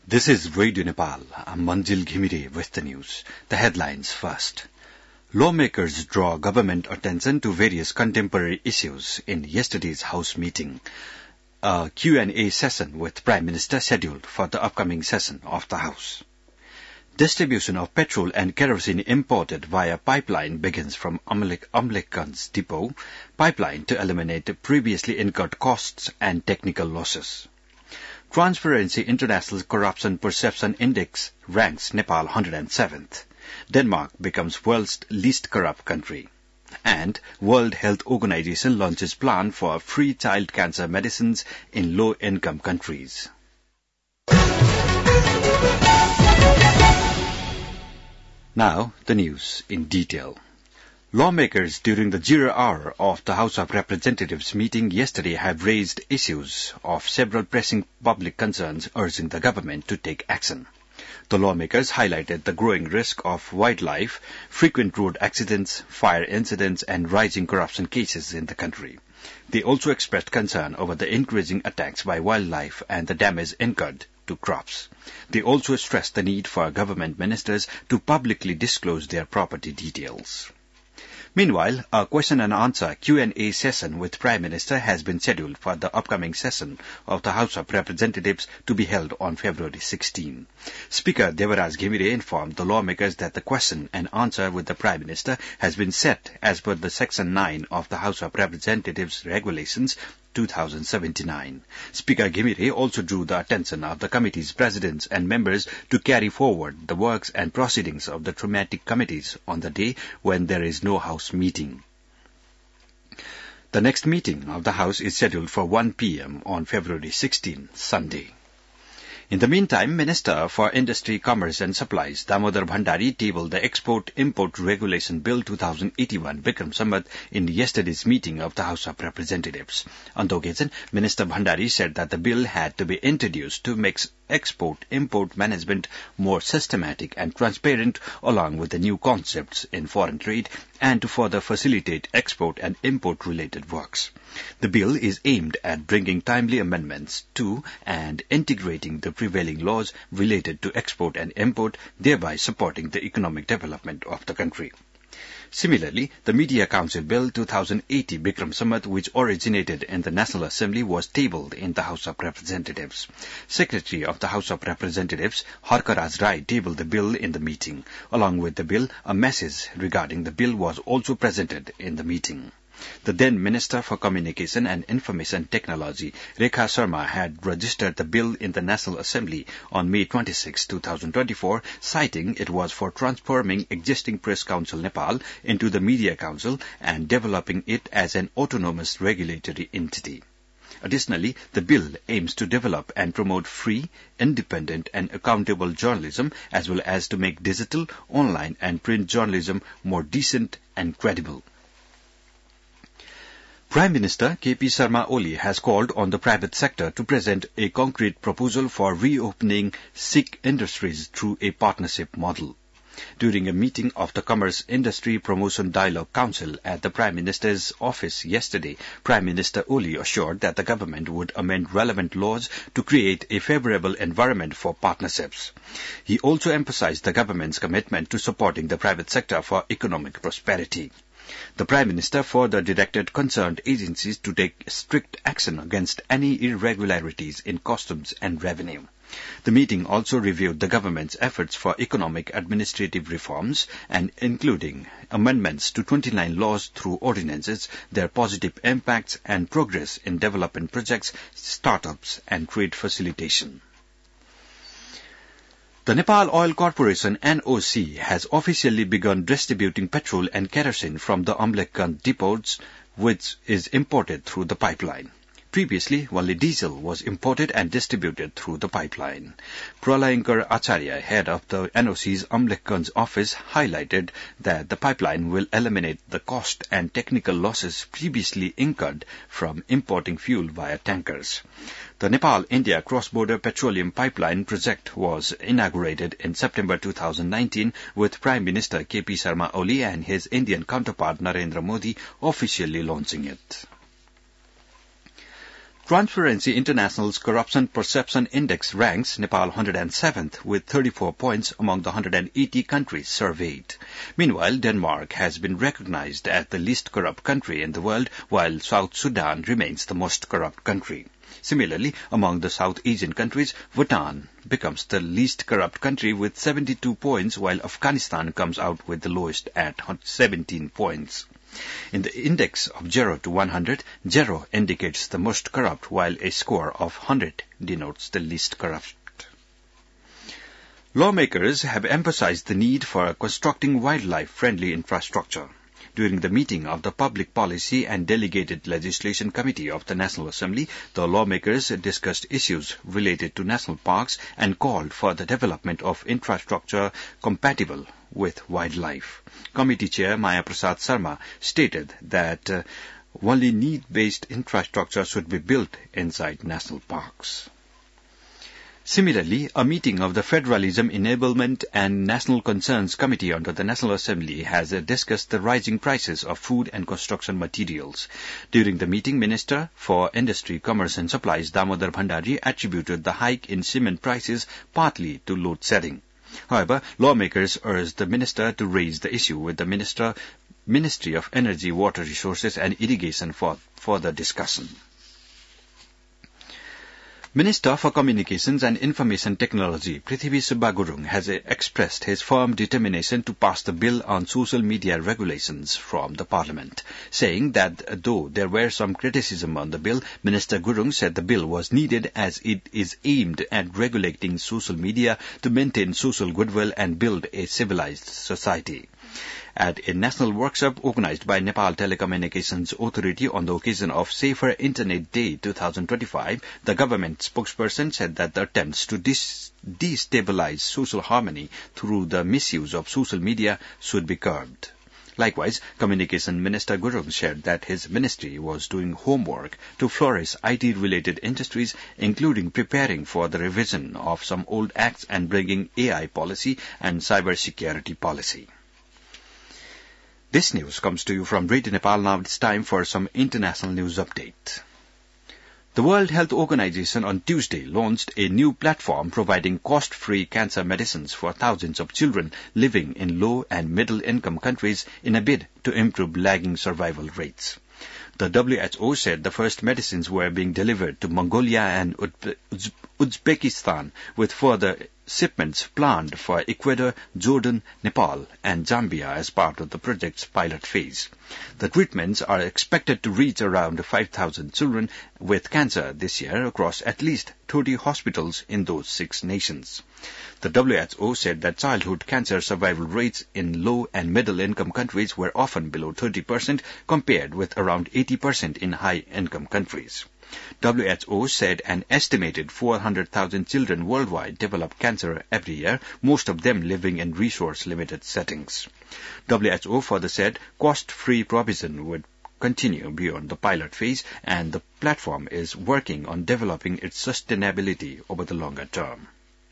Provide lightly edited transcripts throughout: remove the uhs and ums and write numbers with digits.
This is Radio Nepal. I'm Manjil Ghimire with the news. The headlines first. Lawmakers draw government attention to various contemporary issues in yesterday's House meeting. A Q&A session with Prime Minister scheduled for the upcoming session of the House. Distribution of petrol and kerosene imported via pipeline begins from Amlekhganj depot pipeline to eliminate previously incurred costs and technical losses. Transparency International Corruption Perception Index ranks Nepal 107th. Denmark becomes world's least corrupt country. And World Health Organization launches plan for free child cancer medicines in low-income countries. Now, the news in detail. Lawmakers during the 0 hour of the House of Representatives meeting yesterday have raised issues of several pressing public concerns urging the government to take action. The lawmakers highlighted the growing risk of wildlife, frequent road accidents, fire incidents, and rising corruption cases in the country. They also expressed concern over the increasing attacks by wildlife and the damage incurred to crops. They also stressed the need for government ministers to publicly disclose their property details. Meanwhile, a question and answer Q&A session with Prime Minister has been scheduled for the upcoming session of the House of Representatives to be held on February 16. Speaker Devaraj Ghimire informed the lawmakers that the question and answer with the Prime Minister has been set as per the Section 9 of the House of Representatives Regulations 2079. Speaker Ghimire also drew the attention of the committee's presidents and members to carry forward the works and proceedings of the thematic committees on the day when there is no House meeting. The next meeting of the House is scheduled for 1 p.m. on February 16, Sunday. In the meantime, Minister for Industry, Commerce and Supplies, Damodar Bhandari, tabled the Export-Import Regulation Bill 2081, Vikram Samvat, in yesterday's meeting of the House of Representatives. On the occasion, Minister Bhandari said that the bill had to be introduced to make export-import management more systematic and transparent, along with the new concepts in foreign trade, and to further facilitate export and import-related works. The bill is aimed at bringing timely amendments to and integrating the prevailing laws related to export and import, thereby supporting the economic development of the country. Similarly, the Media Council Bill 2080 Vikram Samvat, which originated in the National Assembly, was tabled in the House of Representatives. Secretary of the House of Representatives, Harkaraj Rai, tabled the bill in the meeting. Along with the bill, a message regarding the bill was also presented in the meeting. The then Minister for Communication and Information Technology, Rekha Sharma, had registered the bill in the National Assembly on May 26, 2024, citing it was for transforming existing Press Council Nepal into the Media Council and developing it as an autonomous regulatory entity. Additionally, the bill aims to develop and promote free, independent and accountable journalism, as well as to make digital, online and print journalism more decent and credible. Prime Minister K.P. Sharma Oli has called on the private sector to present a concrete proposal for reopening Sikh industries through a partnership model. During a meeting of the Commerce Industry Promotion Dialogue Council at the Prime Minister's office yesterday, Prime Minister Oli assured that the government would amend relevant laws to create a favorable environment for partnerships. He also emphasized the government's commitment to supporting the private sector for economic prosperity. The Prime Minister further directed concerned agencies to take strict action against any irregularities in customs and revenue. The meeting also reviewed the government's efforts for economic administrative reforms and including amendments to 29 laws through ordinances, their positive impacts and progress in development projects, startups and trade facilitation. The Nepal Oil Corporation NOC has officially begun distributing petrol and kerosene from the Amlekhganj depots, which is imported through the pipeline. Previously, only diesel was imported and distributed through the pipeline. Pralayankar Acharya, head of the NOC's Amlekhganj office, highlighted that the pipeline will eliminate the cost and technical losses previously incurred from importing fuel via tankers. The Nepal-India cross-border petroleum pipeline project was inaugurated in September 2019 with Prime Minister K.P. Sharma Oli and his Indian counterpart Narendra Modi officially launching it. Transparency International's Corruption Perception Index ranks Nepal 107th with 34 points among the 180 countries surveyed. Meanwhile, Denmark has been recognized as the least corrupt country in the world, while South Sudan remains the most corrupt country. Similarly, among the South Asian countries, Bhutan becomes the least corrupt country with 72 points, while Afghanistan comes out with the lowest at 17 points. In the index of 0 to 100, 0 indicates the most corrupt, while a score of 100 denotes the least corrupt. Lawmakers have emphasized the need for constructing wildlife-friendly infrastructure. During the meeting of the Public Policy and Delegated Legislation Committee of the National Assembly, the lawmakers discussed issues related to national parks and called for the development of infrastructure compatible with wildlife. Committee Chair Maya Prasad Sharma stated that only need-based infrastructure should be built inside national parks. Similarly, a meeting of the Federalism, Enablement and National Concerns Committee under the National Assembly has discussed the rising prices of food and construction materials. During the meeting, Minister for Industry, Commerce and Supplies Damodar Bhandari attributed the hike in cement prices partly to load shedding. However, lawmakers urged the minister to raise the issue with the Ministry of Energy, Water Resources and Irrigation for further discussion. Minister for Communications and Information Technology, Prithvi Subbagurung, has expressed his firm determination to pass the bill on social media regulations from the Parliament, saying that though there were some criticism on the bill, Minister Gurung said the bill was needed as it is aimed at regulating social media to maintain social goodwill and build a civilized society. At a national workshop organized by Nepal Telecommunications Authority on the occasion of Safer Internet Day 2025, the government spokesperson said that the attempts to destabilize social harmony through the misuse of social media should be curbed. Likewise, Communication Minister Gurung shared that his ministry was doing homework to flourish IT-related industries, including preparing for the revision of some old acts and bringing AI policy and cybersecurity policy. This news comes to you from Radio Nepal. Now it's time for some international news update. The World Health Organization on Tuesday launched a new platform providing cost-free cancer medicines for thousands of children living in low and middle-income countries in a bid to improve lagging survival rates. The WHO said the first medicines were being delivered to Mongolia and Uzbekistan, with further shipments planned for Ecuador, Jordan, Nepal, and Zambia as part of the project's pilot phase. The treatments are expected to reach around 5,000 children with cancer this year across at least 30 hospitals in those 6 nations. The WHO said that childhood cancer survival rates in low and middle-income countries were often below 30% compared with around 80% in high-income countries. WHO said an estimated 400,000 children worldwide develop cancer every year, most of them living in resource-limited settings. WHO further said cost-free provision would continue beyond the pilot phase, and the platform is working on developing its sustainability over the longer term.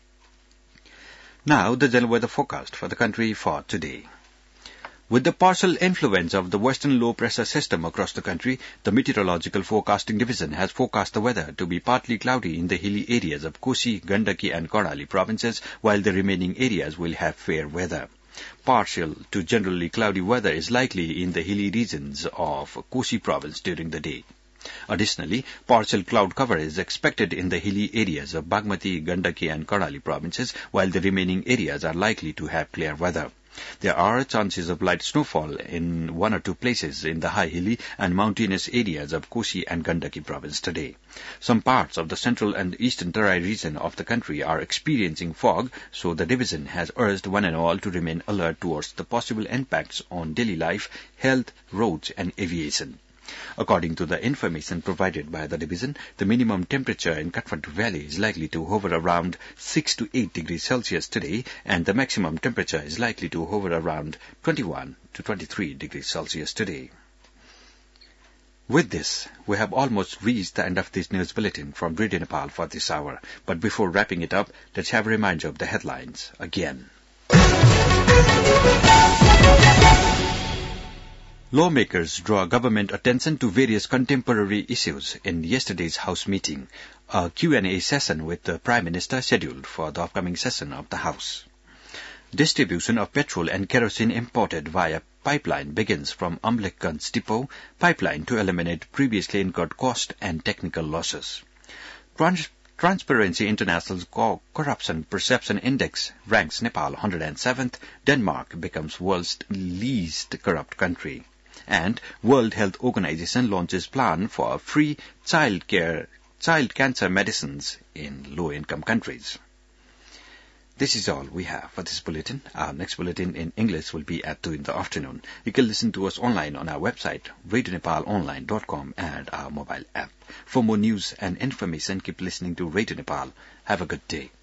Now, the general weather forecast for the country for today. With the partial influence of the western low-pressure system across the country, the Meteorological Forecasting Division has forecast the weather to be partly cloudy in the hilly areas of Kosi, Gandaki and Karnali provinces, while the remaining areas will have fair weather. Partial to generally cloudy weather is likely in the hilly regions of Kosi province during the day. Additionally, partial cloud cover is expected in the hilly areas of Bagmati, Gandaki and Karnali provinces, while the remaining areas are likely to have clear weather. There are chances of light snowfall in 1 or 2 places in the high hilly and mountainous areas of Kosi and Gandaki province today. Some parts of the central and eastern Terai region of the country are experiencing fog, so the division has urged one and all to remain alert towards the possible impacts on daily life, health, roads and aviation. According to the information provided by the division, the minimum temperature in Kathmandu Valley is likely to hover around 6 to 8 degrees Celsius today, and the maximum temperature is likely to hover around 21 to 23 degrees Celsius today. With this, we have almost reached the end of this news bulletin from Radio Nepal for this hour. But before wrapping it up, let's have a reminder of the headlines again. Lawmakers draw government attention to various contemporary issues in yesterday's House meeting, a Q&A session with the Prime Minister scheduled for the upcoming session of the House. Distribution of petrol and kerosene imported via pipeline begins from Amlekganj depot pipeline to eliminate previously incurred cost and technical losses. Transparency International's Corruption Perception Index ranks Nepal 107th. Denmark becomes world's least corrupt country. And World Health Organization launches plan for free child cancer medicines in low-income countries. This is all we have for this bulletin. Our next bulletin in English will be at 2 in the afternoon. You can listen to us online on our website, radionepalonline.com, and our mobile app. For more news and information, keep listening to Radio Nepal. Have a good day.